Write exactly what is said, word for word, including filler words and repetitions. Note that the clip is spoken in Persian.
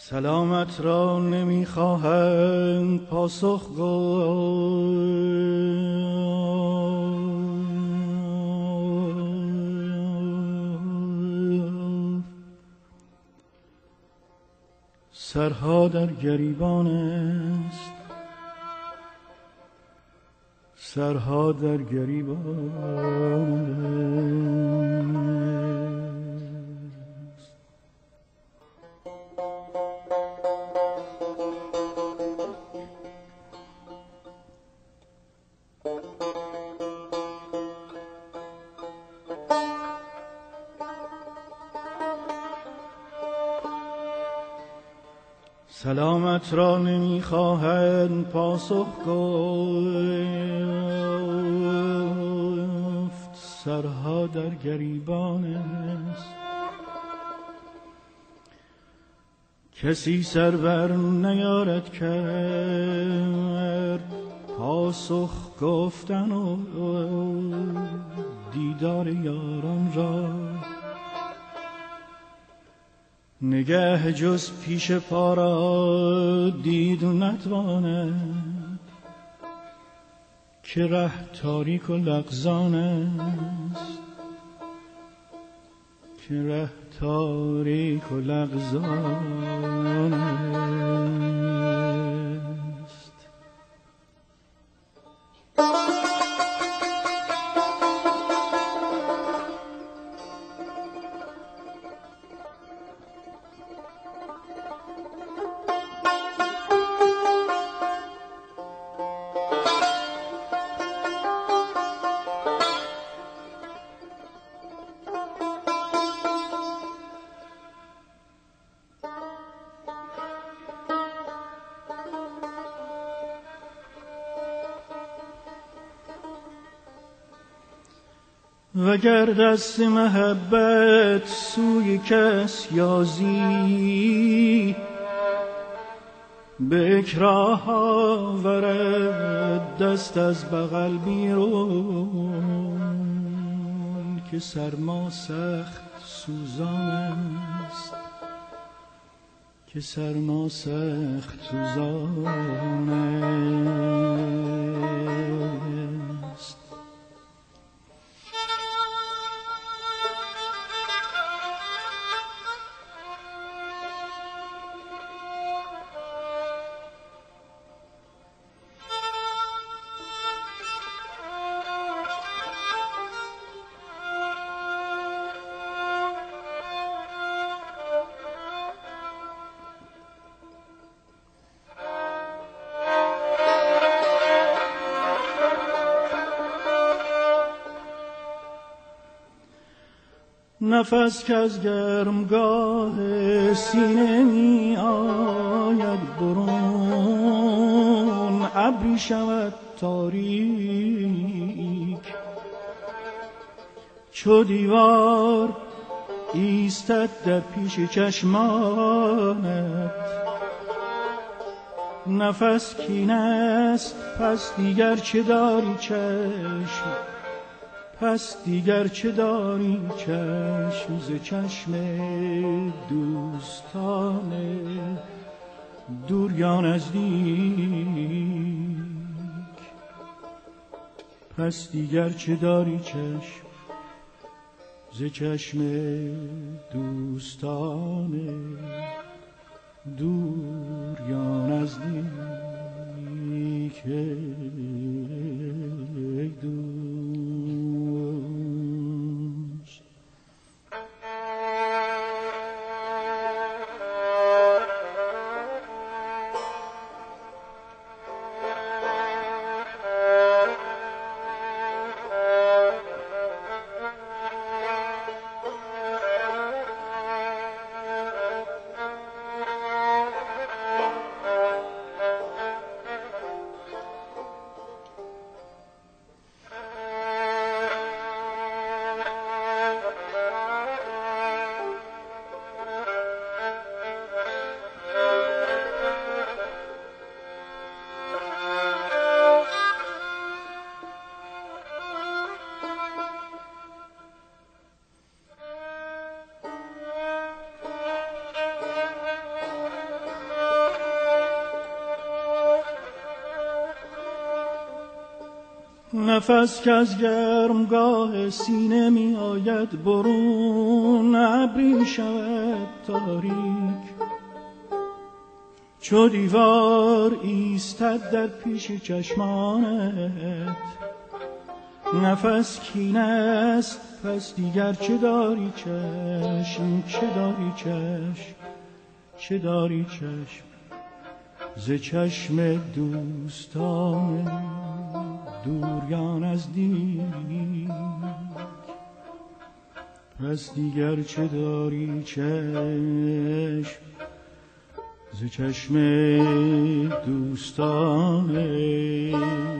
سلامت را نمیخواهند پاسخ گفت. سرها در گریبان است، سرها در گریبان است. سلامت را نمیخواهند پاسخ گفت، سرها در گریبان است. کسی سرور نیارد کرد پاسخ گفتن و دیدار یاران را. نگه جز پیش پا را دید نتواند، که ره تاریک و لغزان است، که ره تاریک و لغزان است. وگر دست محبت سوی کس یازی، به اکراه آورد دست از بغل بیرون، که سرما سخت سوزان است، که سرما سخت سوزان است. نفس که از گرمگاه سینه می آید برون، ابری شود تاریک چو دیوار ایستد در پیش چشمانت. نفس کین است پس دیگر چه داری چشم، پس دیگر چه داری چشم ز چشم دوستان دور یا نزدیک. پس دیگر چه داری چشم ز چشم دوستان دور یا نزدیک. ای دوست نفس که از گرمگاه سینه می آید برون، ابری شود تاریک چو دیوار ایستد در پیش چشمانت. نفس کینه است پس دیگر چه داری چشم، چه داری چشم، چه داری چشم ز چشم دوستان دوریان از دیگ. پس دیگر چه داری چشم ز چشم دوستان